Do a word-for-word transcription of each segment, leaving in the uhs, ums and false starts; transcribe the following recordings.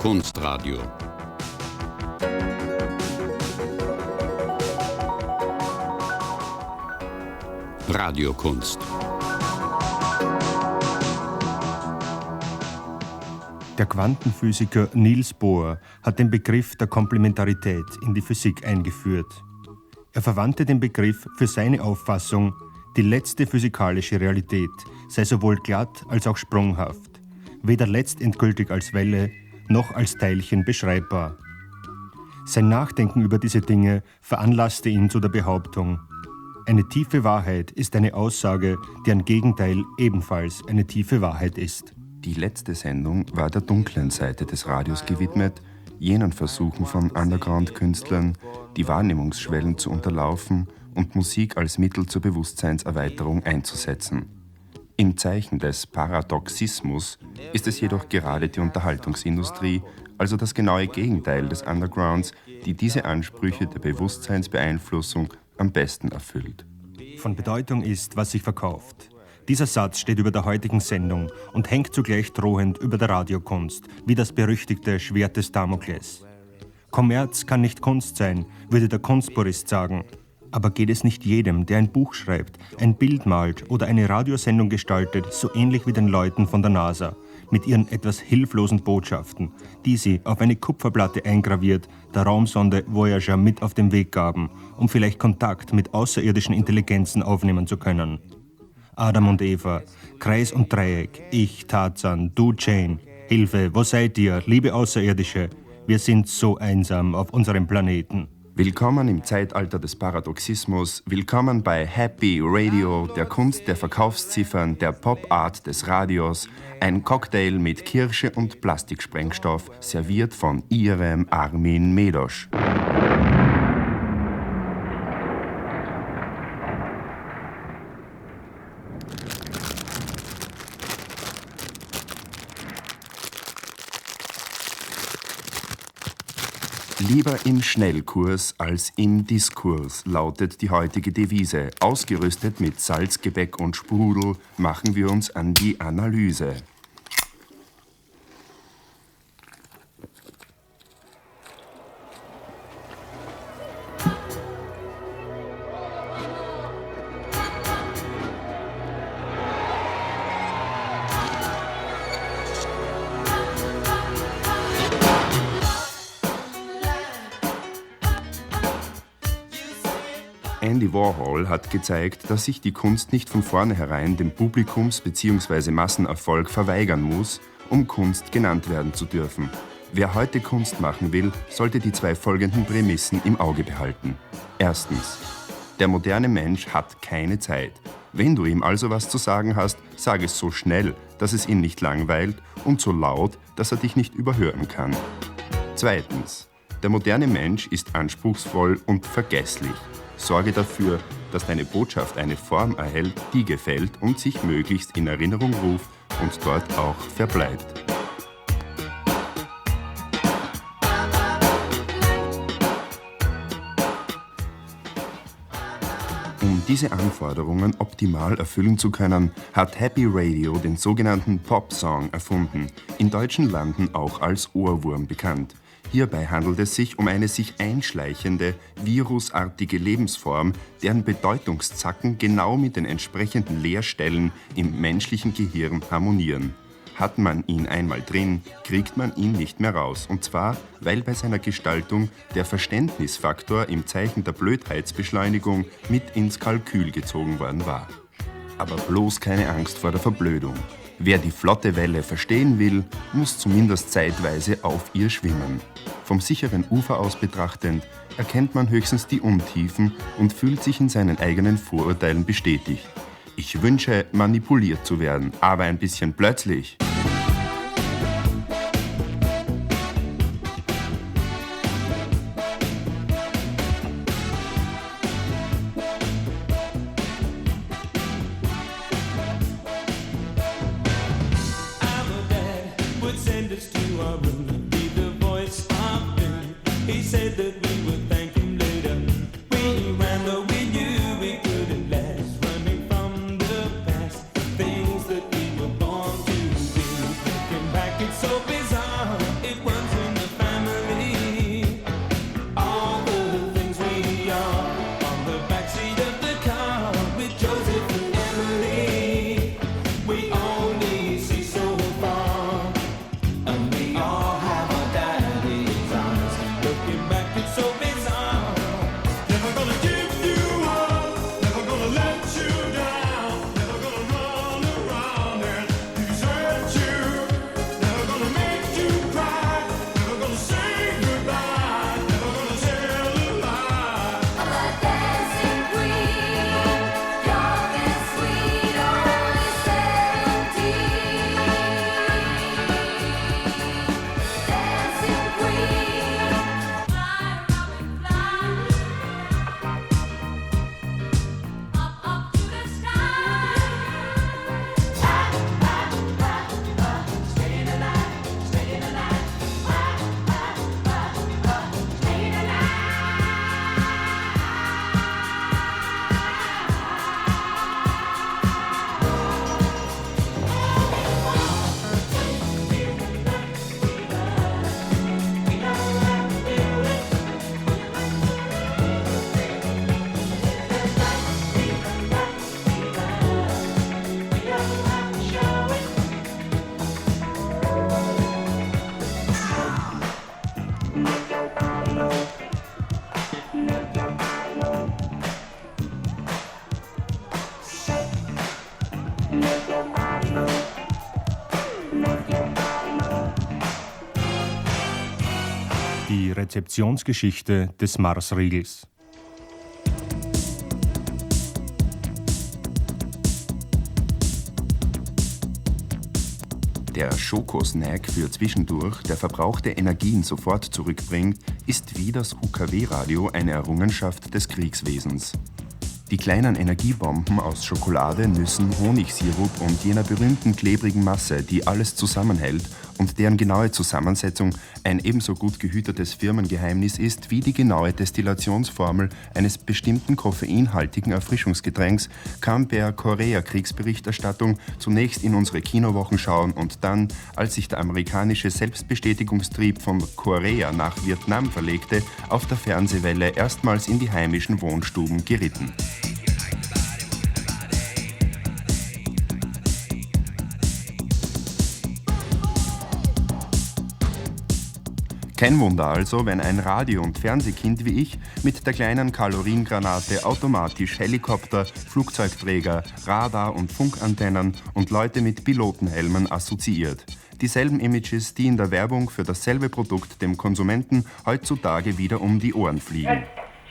Kunstradio. Radiokunst. Der Quantenphysiker Niels Bohr hat den Begriff der Komplementarität in die Physik eingeführt. Er verwandte den Begriff für seine Auffassung, die letzte physikalische Realität sei sowohl glatt als auch sprunghaft, weder letztendgültig als Welle noch als Teilchen beschreibbar. Sein Nachdenken über diese Dinge veranlasste ihn zu der Behauptung: Eine tiefe Wahrheit ist eine Aussage, deren Gegenteil ebenfalls eine tiefe Wahrheit ist. Die letzte Sendung war der dunklen Seite des Radios gewidmet, jenen Versuchen von Underground-Künstlern, die Wahrnehmungsschwellen zu unterlaufen und Musik als Mittel zur Bewusstseinserweiterung einzusetzen. Im Zeichen des Paradoxismus ist es jedoch gerade die Unterhaltungsindustrie, also das genaue Gegenteil des Undergrounds, die diese Ansprüche der Bewusstseinsbeeinflussung am besten erfüllt. Von Bedeutung ist, was sich verkauft. Dieser Satz steht über der heutigen Sendung und hängt zugleich drohend über der Radiokunst, wie das berüchtigte Schwert des Damokles. Kommerz kann nicht Kunst sein, würde der Kunstpurist sagen. Aber geht es nicht jedem, der ein Buch schreibt, ein Bild malt oder eine Radiosendung gestaltet, so ähnlich wie den Leuten von der NASA, mit ihren etwas hilflosen Botschaften, die sie auf eine Kupferplatte eingraviert der Raumsonde Voyager mit auf den Weg gaben, um vielleicht Kontakt mit außerirdischen Intelligenzen aufnehmen zu können? Adam und Eva, Kreis und Dreieck, ich, Tarzan, du, Jane, Hilfe, wo seid ihr, liebe Außerirdische? Wir sind so einsam auf unserem Planeten. Willkommen im Zeitalter des Paradoxismus, willkommen bei Happy Radio, der Kunst der Verkaufsziffern, der Pop-Art des Radios, ein Cocktail mit Kirsche und Plastiksprengstoff, serviert von Ihrem Armin Medosch. Lieber im Schnellkurs als im Diskurs lautet die heutige Devise. Ausgerüstet mit Salzgebäck und Sprudel machen wir uns an die Analyse. Andy Warhol hat gezeigt, dass sich die Kunst nicht von vornherein dem Publikums- bzw. Massenerfolg verweigern muss, um Kunst genannt werden zu dürfen. Wer heute Kunst machen will, sollte die zwei folgenden Prämissen im Auge behalten. Erstens: Der moderne Mensch hat keine Zeit. Wenn du ihm also was zu sagen hast, sag es so schnell, dass es ihn nicht langweilt, und so laut, dass er dich nicht überhören kann. Zweitens: Der moderne Mensch ist anspruchsvoll und vergesslich. Sorge dafür, dass deine Botschaft eine Form erhält, die gefällt und sich möglichst in Erinnerung ruft und dort auch verbleibt. Um diese Anforderungen optimal erfüllen zu können, hat Happy Radio den sogenannten Pop-Song erfunden, in deutschen Landen auch als Ohrwurm bekannt. Hierbei handelt es sich um eine sich einschleichende, virusartige Lebensform, deren Bedeutungszacken genau mit den entsprechenden Leerstellen im menschlichen Gehirn harmonieren. Hat man ihn einmal drin, kriegt man ihn nicht mehr raus. Und zwar, weil bei seiner Gestaltung der Verständnisfaktor im Zeichen der Blödheitsbeschleunigung mit ins Kalkül gezogen worden war. Aber bloß keine Angst vor der Verblödung. Wer die flotte Welle verstehen will, muss zumindest zeitweise auf ihr schwimmen. Vom sicheren Ufer aus betrachtend erkennt man höchstens die Untiefen und fühlt sich in seinen eigenen Vorurteilen bestätigt. Ich wünsche, manipuliert zu werden, aber ein bisschen plötzlich. Things that we were born to be. Die Rezeptionsgeschichte des Marsriegels. Der Schokosnack für zwischendurch, der verbrauchte Energien sofort zurückbringt, ist wie das U K W-Radio eine Errungenschaft des Kriegswesens. Die kleinen Energiebomben aus Schokolade, Nüssen, Honigsirup und jener berühmten klebrigen Masse, die alles zusammenhält und deren genaue Zusammensetzung ein ebenso gut gehütetes Firmengeheimnis ist wie die genaue Destillationsformel eines bestimmten koffeinhaltigen Erfrischungsgetränks, kam per Korea-Kriegsberichterstattung zunächst in unsere Kinowochenschau und dann, als sich der amerikanische Selbstbestätigungstrieb von Korea nach Vietnam verlegte, auf der Fernsehwelle erstmals in die heimischen Wohnstuben geritten. Kein Wunder also, wenn ein Radio- und Fernsehkind wie ich mit der kleinen Kaloriengranate automatisch Helikopter, Flugzeugträger, Radar- und Funkantennen und Leute mit Pilotenhelmen assoziiert. Dieselben Images, die in der Werbung für dasselbe Produkt dem Konsumenten heutzutage wieder um die Ohren fliegen.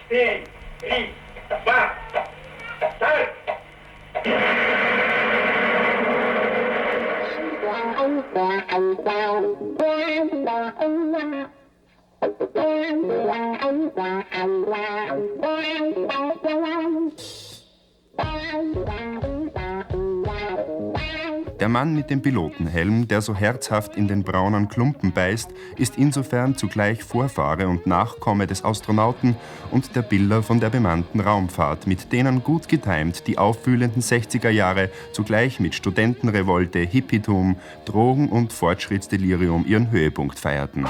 Der Mann mit dem Pilotenhelm, der so herzhaft in den braunen Klumpen beißt, ist insofern zugleich Vorfahre und Nachkomme des Astronauten und der Bilder von der bemannten Raumfahrt, mit denen gut getimt die aufwühlenden sechziger Jahre zugleich mit Studentenrevolte, Hippietum, Drogen- und Fortschrittsdelirium ihren Höhepunkt feierten.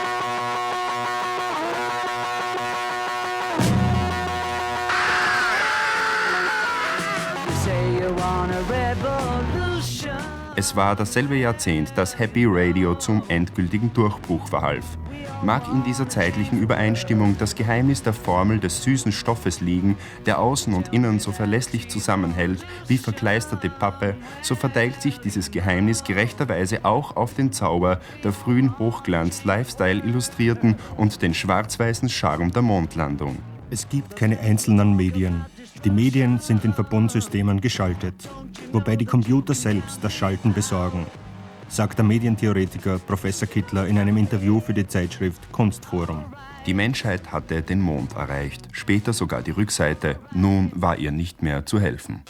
Es war dasselbe Jahrzehnt, das Happy Radio zum endgültigen Durchbruch verhalf. Mag in dieser zeitlichen Übereinstimmung das Geheimnis der Formel des süßen Stoffes liegen, der außen und innen so verlässlich zusammenhält wie verkleisterte Pappe, so verteilt sich dieses Geheimnis gerechterweise auch auf den Zauber der frühen Hochglanz-Lifestyle-Illustrierten und den schwarz-weißen Charme der Mondlandung. Es gibt keine einzelnen Medien. Die Medien sind in Verbundsystemen geschaltet, wobei die Computer selbst das Schalten besorgen, sagt der Medientheoretiker Professor Kittler in einem Interview für die Zeitschrift Kunstforum. Die Menschheit hatte den Mond erreicht, später sogar die Rückseite. Nun war ihr nicht mehr zu helfen.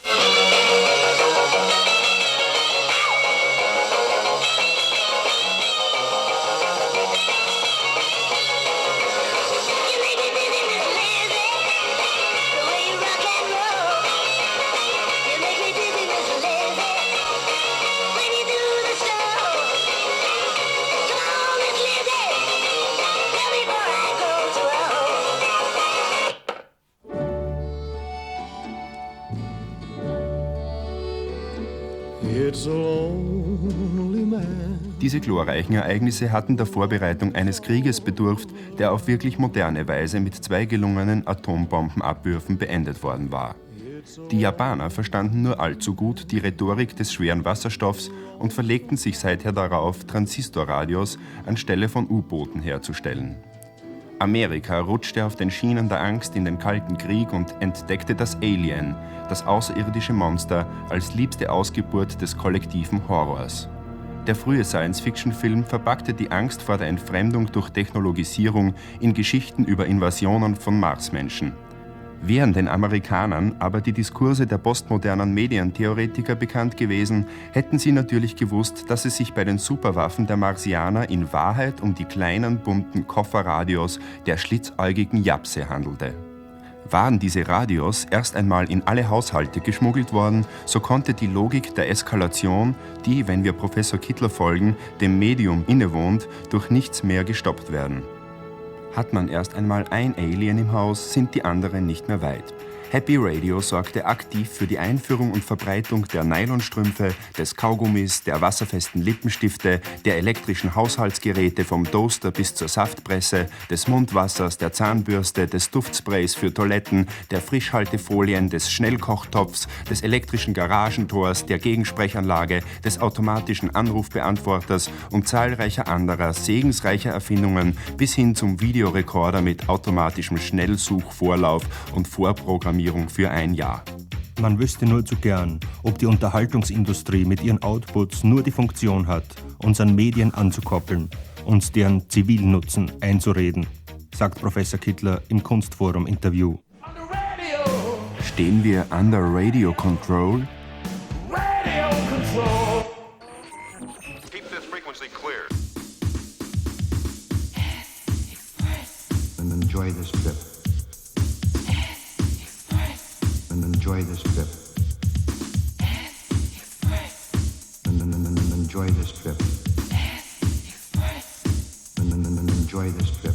Diese glorreichen Ereignisse hatten der Vorbereitung eines Krieges bedurft, der auf wirklich moderne Weise mit zwei gelungenen Atombombenabwürfen beendet worden war. Die Japaner verstanden nur allzu gut die Rhetorik des schweren Wasserstoffs und verlegten sich seither darauf, Transistorradios anstelle von U-Booten herzustellen. Amerika rutschte auf den Schienen der Angst in den Kalten Krieg und entdeckte das Alien, das außerirdische Monster, als liebste Ausgeburt des kollektiven Horrors. Der frühe Science-Fiction-Film verpackte die Angst vor der Entfremdung durch Technologisierung in Geschichten über Invasionen von Marsmenschen. Wären den Amerikanern aber die Diskurse der postmodernen Medientheoretiker bekannt gewesen, hätten sie natürlich gewusst, dass es sich bei den Superwaffen der Marsianer in Wahrheit um die kleinen, bunten Kofferradios der schlitzäugigen Japse handelte. Waren diese Radios erst einmal in alle Haushalte geschmuggelt worden, so konnte die Logik der Eskalation, die, wenn wir Professor Kittler folgen, dem Medium innewohnt, durch nichts mehr gestoppt werden. Hat man erst einmal ein Alien im Haus, sind die anderen nicht mehr weit. Happy Radio sorgte aktiv für die Einführung und Verbreitung der Nylonstrümpfe, des Kaugummis, der wasserfesten Lippenstifte, der elektrischen Haushaltsgeräte vom Toaster bis zur Saftpresse, des Mundwassers, der Zahnbürste, des Duftsprays für Toiletten, der Frischhaltefolien, des Schnellkochtopfs, des elektrischen Garagentors, der Gegensprechanlage, des automatischen Anrufbeantworters und zahlreicher anderer segensreicher Erfindungen bis hin zum Videorekorder mit automatischem Schnellsuchvorlauf und Vorprogrammierung für ein Jahr. Man wüsste nur zu gern, ob die Unterhaltungsindustrie mit ihren Outputs nur die Funktion hat, uns an Medien anzukoppeln, uns deren Zivilnutzen einzureden, sagt Professor Kittler im Kunstforum-Interview. Stehen wir under Radio Control? Radio control. Keep this frequency clear. And enjoy this trip. And enjoy this trip. And, and, and, and enjoy this trip. And, and, and enjoy this trip.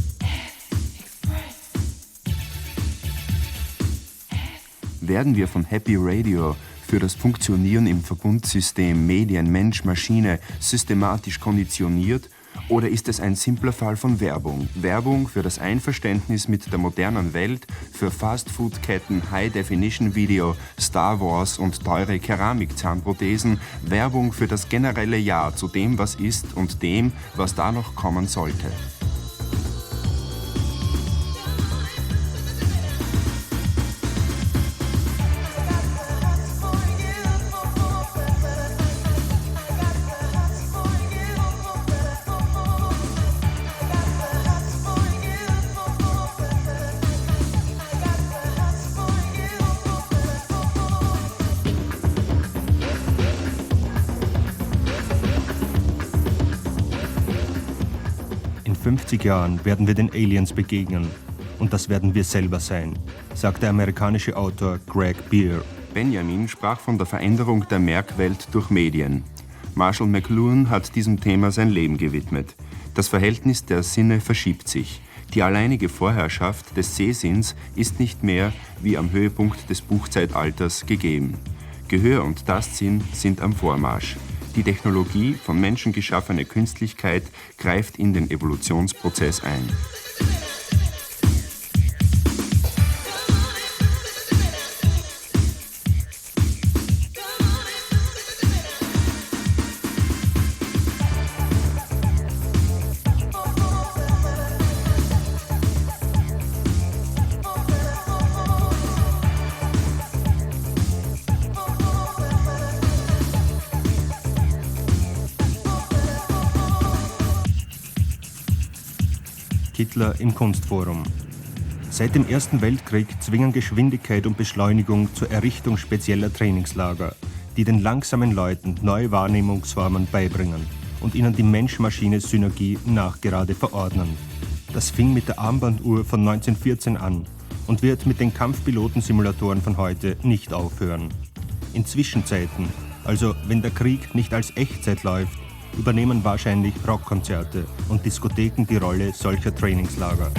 Werden wir von Happy Radio für das Funktionieren im Verbundsystem Medien, Mensch, Maschine systematisch konditioniert? Oder ist es ein simpler Fall von Werbung? Werbung für das Einverständnis mit der modernen Welt, für Fastfood-Ketten, High-Definition-Video, Star Wars und teure Keramikzahnprothesen, Werbung für das generelle Ja zu dem, was ist und dem, was da noch kommen sollte. In fünfzig Jahren werden wir den Aliens begegnen und das werden wir selber sein, sagt der amerikanische Autor Greg Beer. Benjamin sprach von der Veränderung der Merkwelt durch Medien. Marshall McLuhan hat diesem Thema sein Leben gewidmet. Das Verhältnis der Sinne verschiebt sich. Die alleinige Vorherrschaft des Sehsinns ist nicht mehr, wie am Höhepunkt des Buchzeitalters, gegeben. Gehör und Tastsinn sind am Vormarsch. Die Technologie, von Menschen geschaffene Künstlichkeit, greift in den Evolutionsprozess ein. Kittler im Kunstforum. Seit dem Ersten Weltkrieg zwingen Geschwindigkeit und Beschleunigung zur Errichtung spezieller Trainingslager, die den langsamen Leuten neue Wahrnehmungsformen beibringen und ihnen die Mensch-Maschine-Synergie nachgerade verordnen. Das fing mit der Armbanduhr von neunzehnhundertvierzehn an und wird mit den Kampfpilotensimulatoren von heute nicht aufhören. In Zwischenzeiten, also wenn der Krieg nicht als Echtzeit läuft, übernehmen wahrscheinlich Rockkonzerte und Diskotheken die Rolle solcher Trainingslager.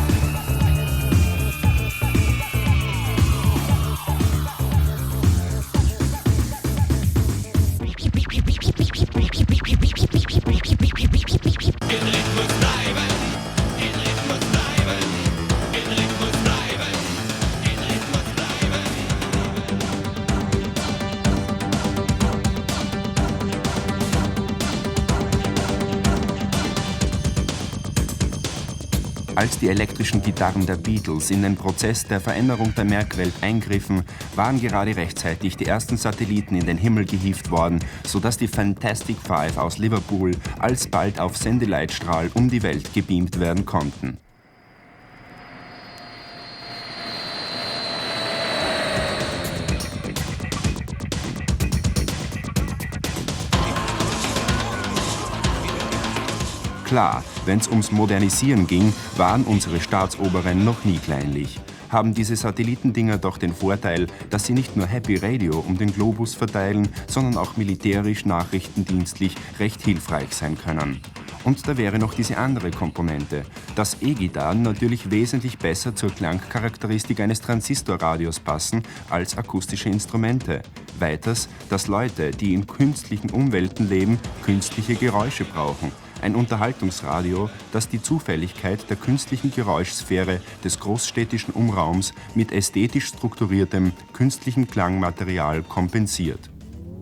Als die elektrischen Gitarren der Beatles in den Prozess der Veränderung der Merkwelt eingriffen, waren gerade rechtzeitig die ersten Satelliten in den Himmel gehievt worden, sodass die Fantastic Five aus Liverpool alsbald auf Sendeleitstrahl um die Welt gebeamt werden konnten. Klar, wenn's ums Modernisieren ging, waren unsere Staatsoberen noch nie kleinlich. haben diese Satellitendinger doch den Vorteil, dass sie nicht nur Happy Radio um den Globus verteilen, sondern auch militärisch, nachrichtendienstlich recht hilfreich sein können. Und da wäre noch diese andere Komponente, dass E-Gitarren natürlich wesentlich besser zur Klangcharakteristik eines Transistorradios passen als akustische Instrumente. Weiters, dass Leute, die in künstlichen Umwelten leben, künstliche Geräusche brauchen. Ein Unterhaltungsradio, das die Zufälligkeit der künstlichen Geräuschsphäre des großstädtischen Umraums mit ästhetisch strukturiertem, künstlichem Klangmaterial kompensiert.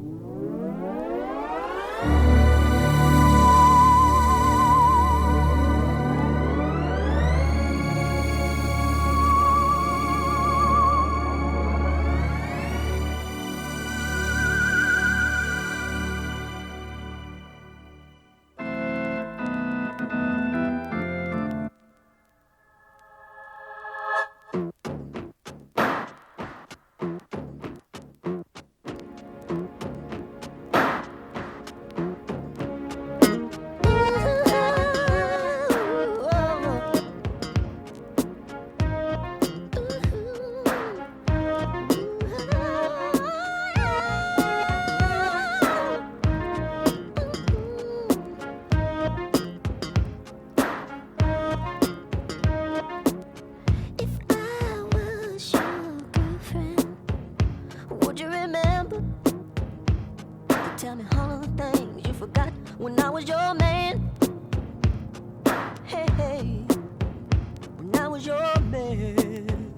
Tell me all of the things you forgot when I was your man. Hey, hey, when I was your man.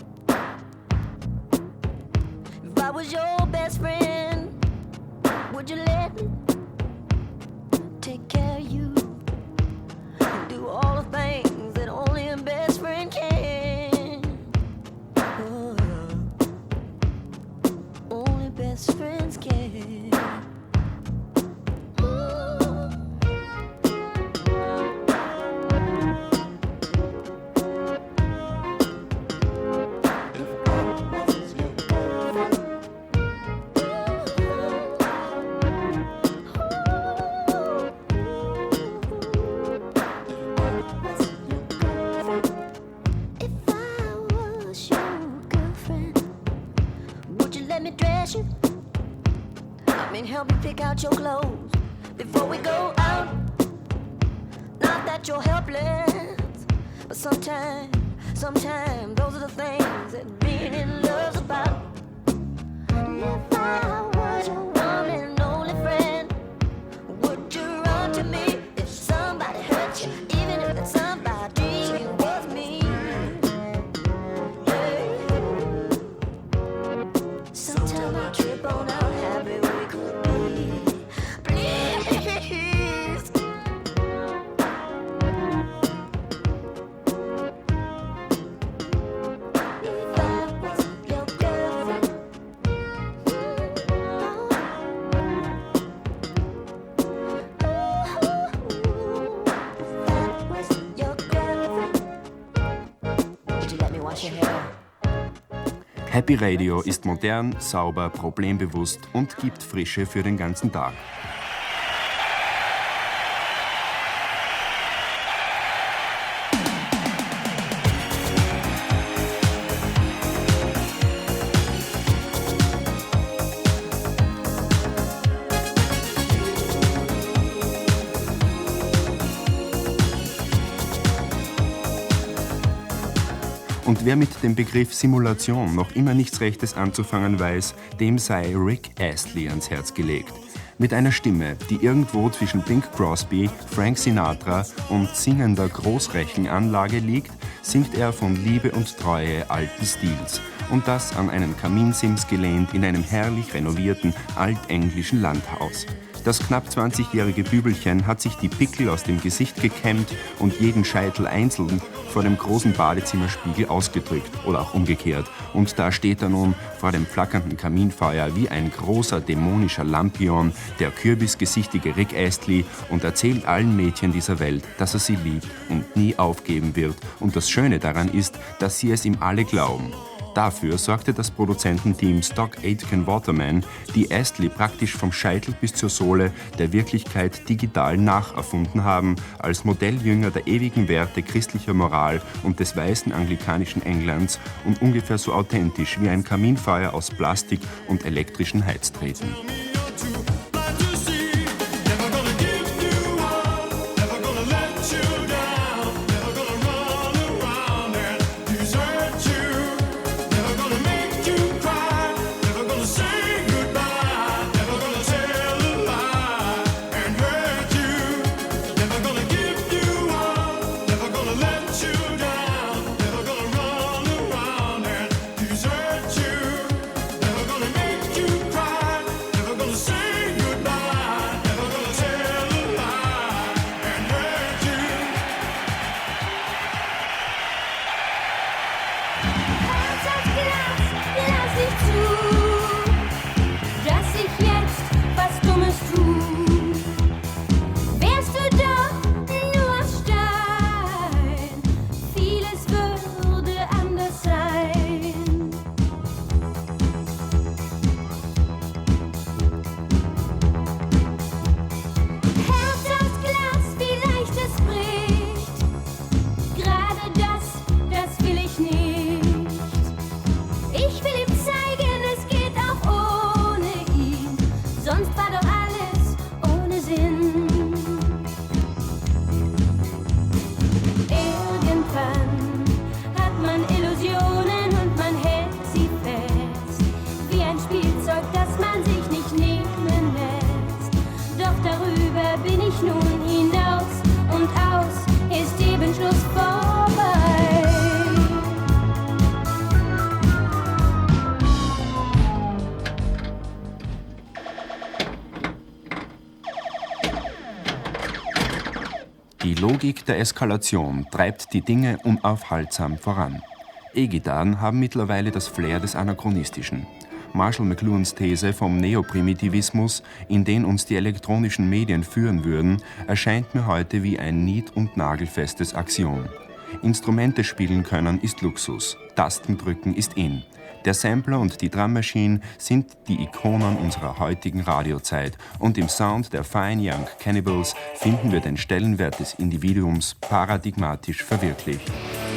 If I was your best friend, would you let me take care of you and do all the things that only a best friend can? Oh, only best friends can. Help me pick out your clothes before we go out. Not that you're helpless, but sometimes, sometimes those are the things that being in love's about. If I was your one and only friend, would you run to me if somebody hurt you, even if that somebody was me? Yeah. Sometimes I trip on how happy we could be. Happy Radio ist modern, sauber, problembewusst und gibt Frische für den ganzen Tag. Und wer mit dem Begriff Simulation noch immer nichts Rechtes anzufangen weiß, dem sei Rick Astley ans Herz gelegt. Mit einer Stimme, die irgendwo zwischen Bing Crosby, Frank Sinatra und singender Großrechenanlage liegt, singt er von Liebe und Treue alten Stils. Und das an einen Kaminsims gelehnt in einem herrlich renovierten altenglischen Landhaus. Das knapp zwanzigjährige Bübelchen hat sich die Pickel aus dem Gesicht gekämmt und jeden Scheitel einzeln vor dem großen Badezimmerspiegel ausgedrückt oder auch umgekehrt. Und da steht er nun vor dem flackernden Kaminfeuer wie ein großer dämonischer Lampion, der kürbisgesichtige Rick Astley, und erzählt allen Mädchen dieser Welt, dass er sie liebt und nie aufgeben wird. Und das Schöne daran ist, dass sie es ihm alle glauben. Dafür sorgte das Produzententeam Stock Aitken Waterman, die Astley praktisch vom Scheitel bis zur Sohle der Wirklichkeit digital nacherfunden haben, als Modelljünger der ewigen Werte christlicher Moral und des weißen anglikanischen Englands und ungefähr so authentisch wie ein Kaminfeuer aus Plastik und elektrischen Heiztreten. Die Logik der Eskalation treibt die Dinge unaufhaltsam voran. E-Gitarren haben mittlerweile das Flair des Anachronistischen. Marshall McLuhans These vom Neoprimitivismus, in den uns die elektronischen Medien führen würden, erscheint mir heute wie ein nied- und nagelfestes Axiom. Instrumente spielen können ist Luxus, Tasten drücken ist in. Der Sampler und die Drum Machine sind die Ikonen unserer heutigen Radiozeit und im Sound der Fine Young Cannibals finden wir den Stellenwert des Individuums paradigmatisch verwirklicht.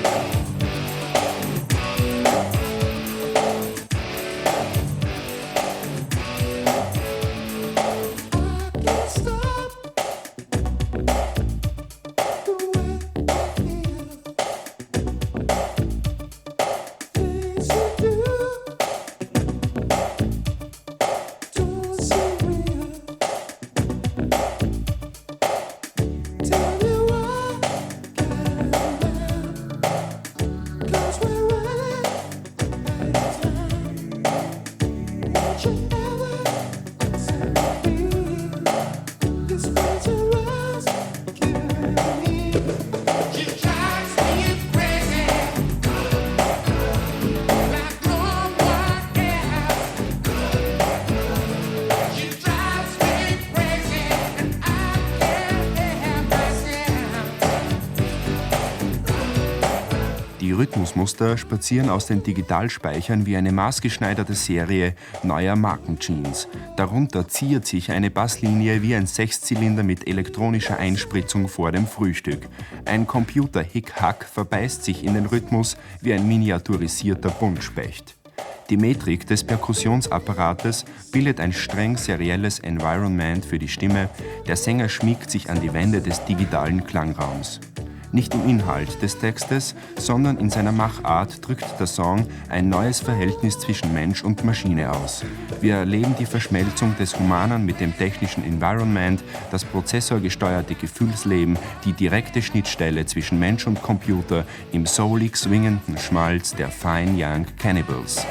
Die Rhythmusmuster spazieren aus den Digitalspeichern wie eine maßgeschneiderte Serie neuer Markenjeans. Darunter ziert sich eine Basslinie wie ein Sechszylinder mit elektronischer Einspritzung vor dem Frühstück. Ein Computer-Hick-Hack verbeißt sich in den Rhythmus wie ein miniaturisierter Buntspecht. Die Metrik des Perkussionsapparates bildet ein streng serielles Environment für die Stimme. Der Sänger schmiegt sich an die Wände des digitalen Klangraums. Nicht im Inhalt des Textes, sondern in seiner Machart drückt der Song ein neues Verhältnis zwischen Mensch und Maschine aus. Wir erleben die Verschmelzung des Humanen mit dem technischen Environment, das prozessorgesteuerte Gefühlsleben, die direkte Schnittstelle zwischen Mensch und Computer im soulig swingenden Schmalz der Fine Young Cannibals.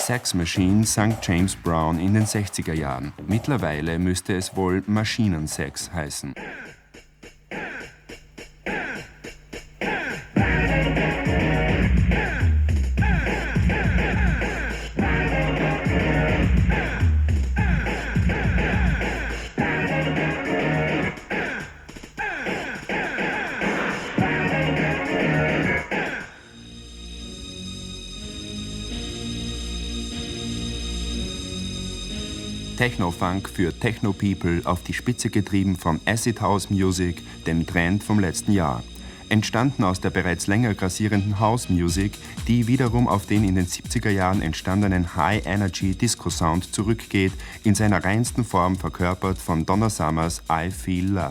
Sex Machine sang James Brown in den sechziger Jahren. Mittlerweile müsste es wohl Maschinensex heißen. Techno-Funk für Techno-People auf die Spitze getrieben von Acid House Music, dem Trend vom letzten Jahr. Entstanden aus der bereits länger grassierenden House Music, die wiederum auf den in den siebziger Jahren entstandenen High-Energy-Disco-Sound zurückgeht, in seiner reinsten Form verkörpert von Donna Summers I Feel Love.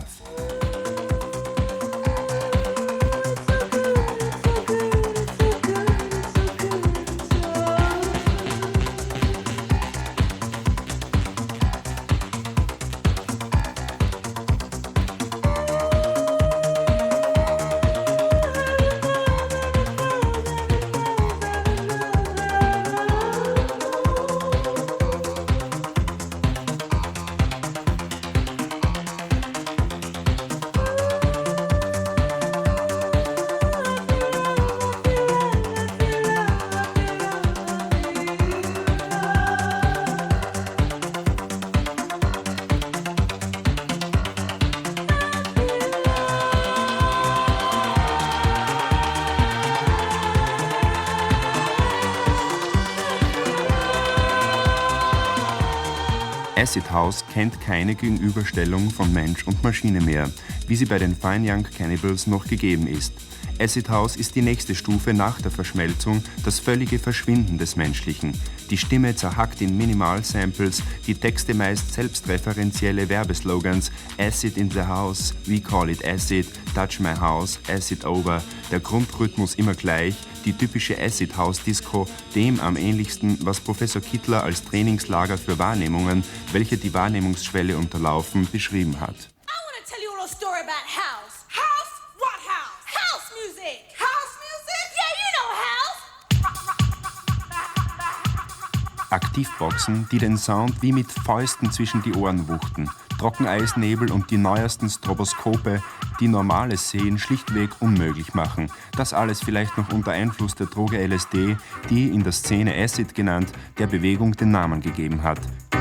Acid House kennt keine Gegenüberstellung von Mensch und Maschine mehr, wie sie bei den Fine Young Cannibals noch gegeben ist. Acid House ist die nächste Stufe nach der Verschmelzung, das völlige Verschwinden des Menschlichen. Die Stimme zerhackt in Minimal-Samples, die Texte meist selbstreferenzielle Werbeslogans Acid in the House, we call it Acid, Touch my house, Acid over, der Grundrhythmus immer gleich, die typische Acid House Disco, dem am ähnlichsten, was Professor Kittler als Trainingslager für Wahrnehmungen, welche die Wahrnehmungsschwelle unterlaufen, beschrieben hat. I want to tell you a little story about house. House? What house? House music. House music? Yeah, you know house. Aktivboxen, die den Sound wie mit Fäusten zwischen die Ohren wuchten. Trockeneisnebel und die neuesten Stroboskope, die normales Sehen schlichtweg unmöglich machen. Das alles vielleicht noch unter Einfluss der Droge L S D, die, in der Szene Acid genannt, der Bewegung den Namen gegeben hat.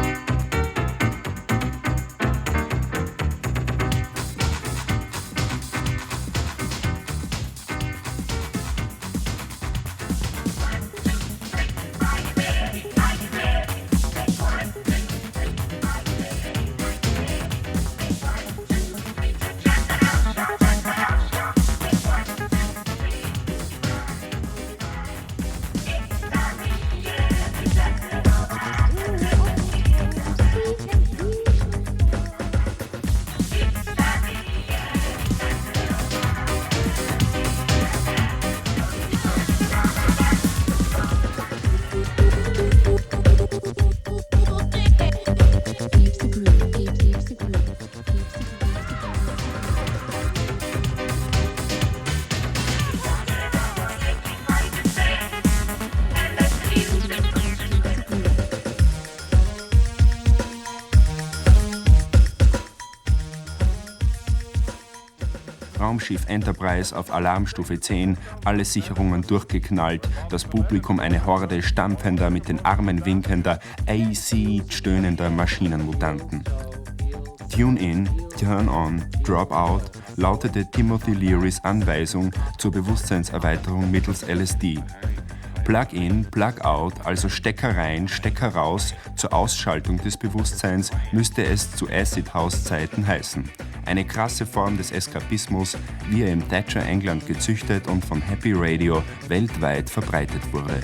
Raumschiff Enterprise auf Alarmstufe zehn, alle Sicherungen durchgeknallt, das Publikum eine Horde stampfender, mit den Armen winkender, A C stöhnender Maschinenmutanten. Tune in, turn on, drop out lautete Timothy Learys Anweisung zur Bewusstseinserweiterung mittels L S D. Plug in, Plug out, also Stecker rein, Stecker raus, zur Ausschaltung des Bewusstseins müsste es zu Acid House Zeiten heißen. Eine krasse Form des Eskapismus, wie er im Thatcher England gezüchtet und von Happy Radio weltweit verbreitet wurde.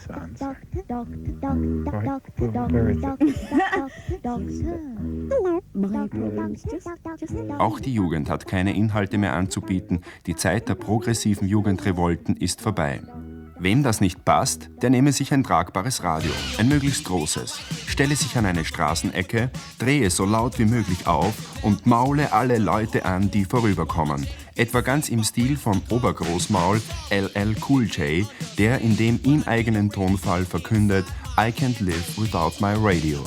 to answer. Right? Where is it? Hello. My problems just, just Auch die Jugend hat keine Inhalte mehr anzubieten. Die Zeit der progressiven Jugendrevolten ist vorbei. Wem das nicht passt, der nehme sich ein tragbares Radio, ein möglichst großes, stelle sich an eine Straßenecke, drehe so laut wie möglich auf und maule alle Leute an, die vorüberkommen. Etwa ganz im Stil von Obergroßmaul L L Cool J, der in dem ihm eigenen Tonfall verkündet: I can't live without my radio.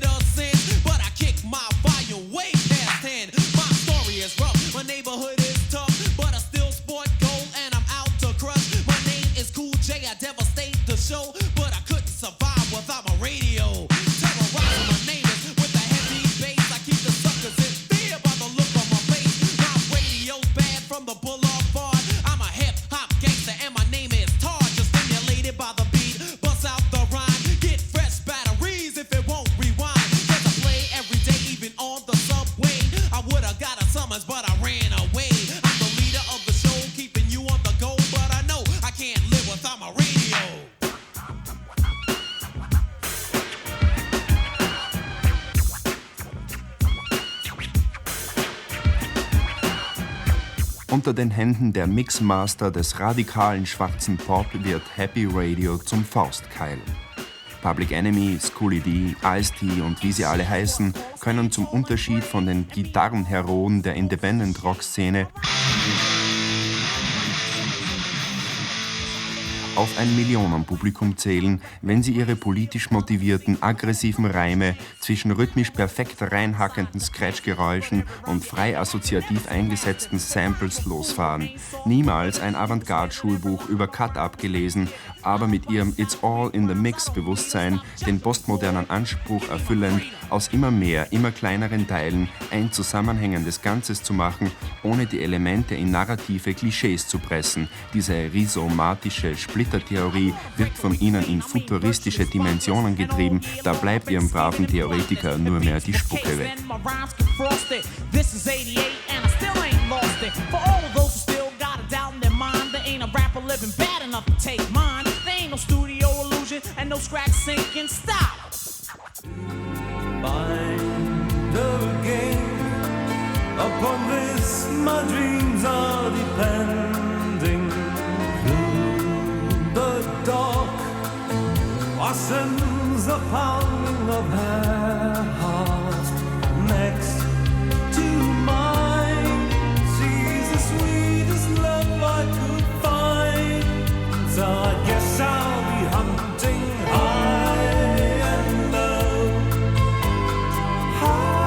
Unter den Händen der Mixmaster des radikalen schwarzen Pop wird Happy Radio zum Faustkeil. Public Enemy, Schooly D, Ice-T und wie sie alle heißen, können zum Unterschied von den Gitarrenheroen der Independent-Rock-Szene auf ein Millionenpublikum zählen, wenn sie ihre politisch motivierten, aggressiven Reime zwischen rhythmisch perfekt reinhackenden Scratch-Geräuschen und frei assoziativ eingesetzten Samples losfahren. Niemals ein Avantgarde-Schulbuch über Cut-Up gelesen, aber mit ihrem It's all in the Mix-Bewusstsein den postmodernen Anspruch erfüllend, aus immer mehr, immer kleineren Teilen ein zusammenhängendes Ganzes zu machen, ohne die Elemente in narrative Klischees zu pressen. Diese rhizomatische Splittertheorie wird von ihnen in futuristische Dimensionen getrieben, da bleibt ihrem braven Theoretiker nur mehr die Spucke weg. Upon this, my dreams are depending. Through the dark, lessens the pounding of her heart. Next to mine, she's the sweetest love I could find. So I guess I'll be hunting high and low. High.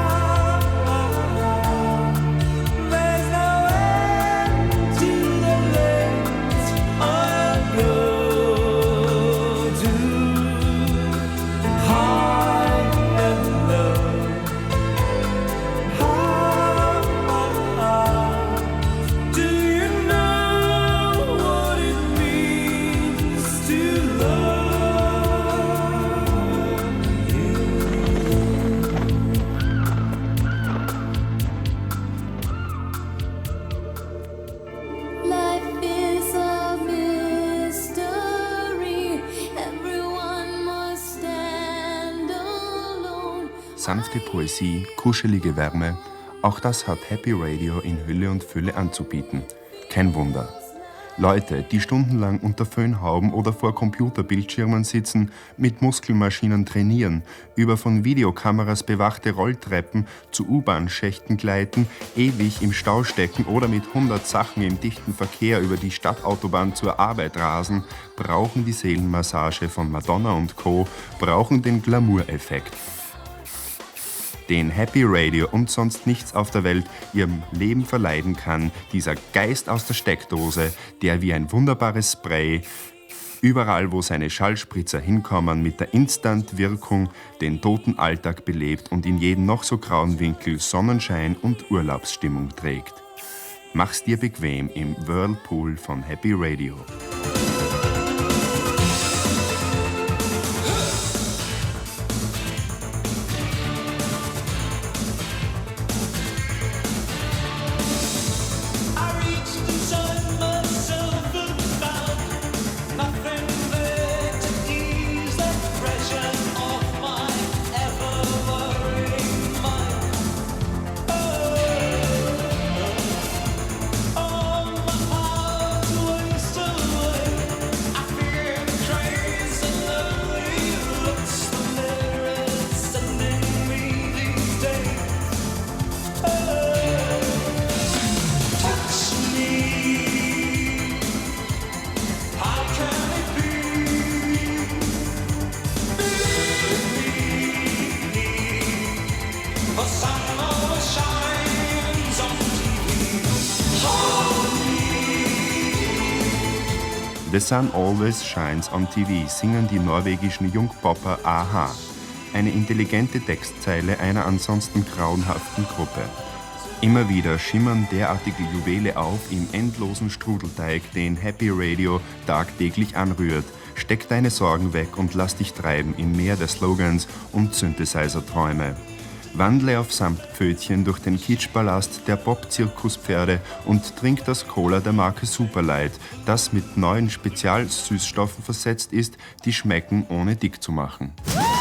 Sanfte Poesie, kuschelige Wärme, auch das hat Happy Radio in Hülle und Fülle anzubieten. Kein Wunder. Leute, die stundenlang unter Föhnhauben oder vor Computerbildschirmen sitzen, mit Muskelmaschinen trainieren, über von Videokameras bewachte Rolltreppen zu U-Bahn-Schächten gleiten, ewig im Stau stecken oder mit hundert Sachen im dichten Verkehr über die Stadtautobahn zur Arbeit rasen, brauchen die Seelenmassage von Madonna und Co., brauchen den Glamour-Effekt, den Happy Radio und sonst nichts auf der Welt ihrem Leben verleihen kann, dieser Geist aus der Steckdose, der wie ein wunderbares Spray überall, wo seine Schallspritzer hinkommen, mit der Instant-Wirkung den toten Alltag belebt und in jeden noch so grauen Winkel Sonnenschein und Urlaubsstimmung trägt. Mach's dir bequem im Whirlpool von Happy Radio. Nothing there to give. The Sun Always Shines on T V singen die norwegischen Jungpopper a-ha. Eine intelligente Textzeile einer ansonsten grauenhaften Gruppe. Immer wieder schimmern derartige Juwele auf im endlosen Strudelteig, den Happy Radio tagtäglich anrührt. Steck deine Sorgen weg und lass dich treiben im Meer der Slogans und Synthesizer-Träume. Wandle auf Samtpfötchen durch den Kitschpalast der Pop-Zirkuspferde und trink das Cola der Marke Superlight, das mit neuen Spezialsüßstoffen versetzt ist, die schmecken, ohne dick zu machen.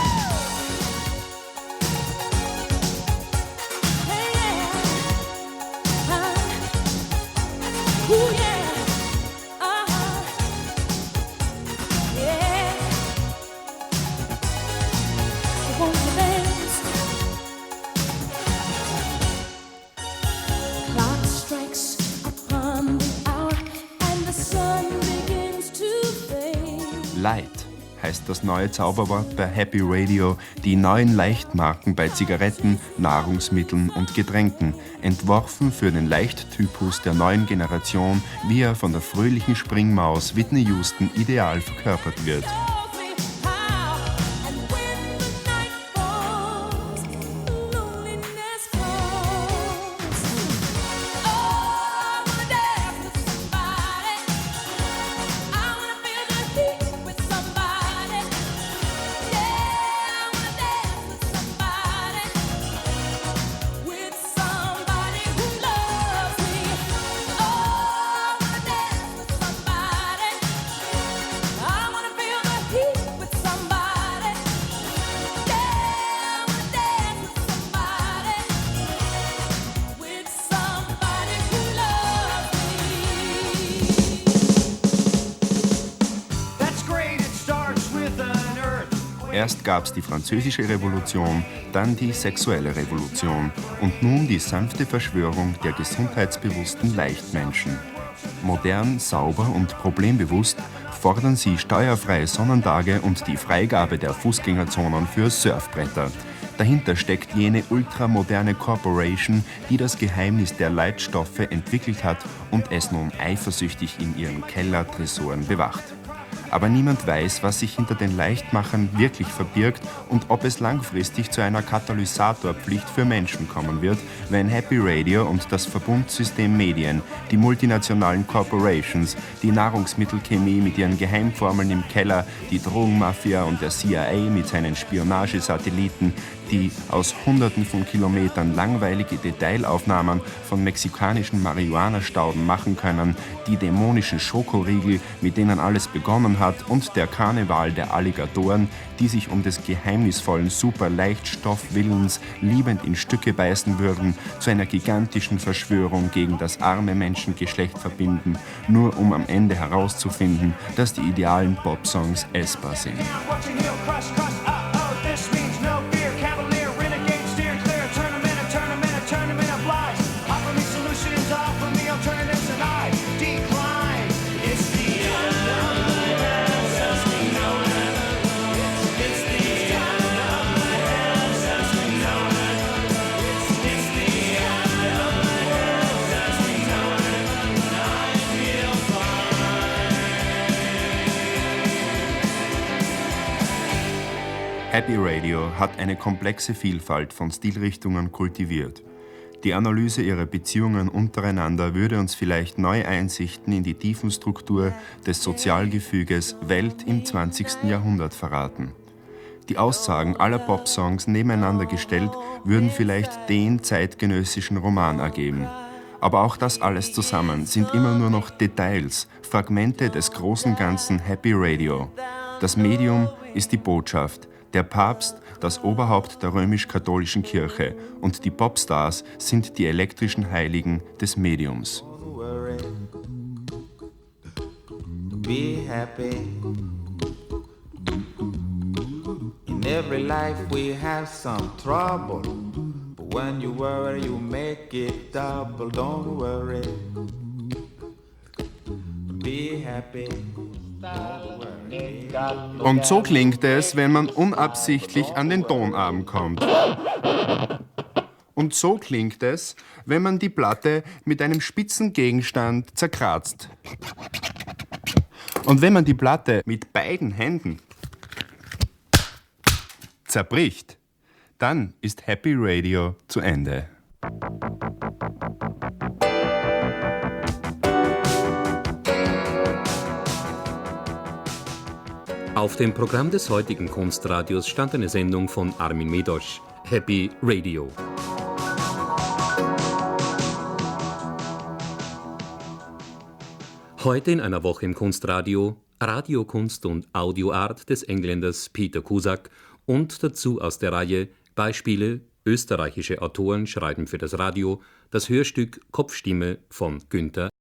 Light heißt das neue Zauberwort bei Happy Radio, die neuen Leichtmarken bei Zigaretten, Nahrungsmitteln und Getränken, entworfen für den Leichttypus der neuen Generation, wie er von der fröhlichen Springmaus Whitney Houston ideal verkörpert wird. Erst gab's die französische Revolution, dann die sexuelle Revolution und nun die sanfte Verschwörung der gesundheitsbewussten Leichtmenschen. Modern, sauber und problembewusst fordern sie steuerfreie Sonnentage und die Freigabe der Fußgängerzonen für Surfbretter. Dahinter steckt jene ultramoderne Corporation, die das Geheimnis der Leitstoffe entwickelt hat und es nun eifersüchtig in ihren Kellertresoren bewacht. Aber niemand weiß, was sich hinter den Leichtmachern wirklich verbirgt und ob es langfristig zu einer Katalysatorpflicht für Menschen kommen wird, wenn Happy Radio und das Verbundsystem Medien, die multinationalen Corporations, die Nahrungsmittelchemie mit ihren Geheimformeln im Keller, die Drogenmafia und der C I A mit seinen Spionagesatelliten, die aus Hunderten von Kilometern langweilige Detailaufnahmen von mexikanischen Marihuana-Stauden machen können, die dämonischen Schokoriegel, mit denen alles begonnen hat, und der Karneval der Alligatoren, die sich um des geheimnisvollen Super-Leichtstoffwillens liebend in Stücke beißen würden, zu einer gigantischen Verschwörung gegen das arme Menschengeschlecht verbinden, nur um am Ende herauszufinden, dass die idealen Popsongs essbar sind. Happy Radio hat eine komplexe Vielfalt von Stilrichtungen kultiviert. Die Analyse ihrer Beziehungen untereinander würde uns vielleicht neue Einsichten in die Tiefenstruktur des Sozialgefüges Welt im zwanzigsten Jahrhundert verraten. Die Aussagen aller Popsongs nebeneinander gestellt würden vielleicht den zeitgenössischen Roman ergeben. Aber auch das alles zusammen sind immer nur noch Details, Fragmente des großen Ganzen Happy Radio. Das Medium ist die Botschaft, der Papst das Oberhaupt der römisch-katholischen Kirche und die Popstars sind die elektrischen Heiligen des Mediums. Be happy. In every life we have some trouble, but when you worry you make it double. Don't worry. Be happy. Und so klingt es, wenn man unabsichtlich an den Tonarm kommt. Und so klingt es, wenn man die Platte mit einem spitzen Gegenstand zerkratzt. Und wenn man die Platte mit beiden Händen zerbricht, dann ist Happy Radio zu Ende. Auf dem Programm des heutigen Kunstradios stand eine Sendung von Armin Medosch, Happy Radio. Heute in einer Woche im Kunstradio Radiokunst und Audioart des Engländers Peter Cusack und dazu aus der Reihe Beispiele österreichische Autoren schreiben für das Radio das Hörstück Kopfstimme von Günther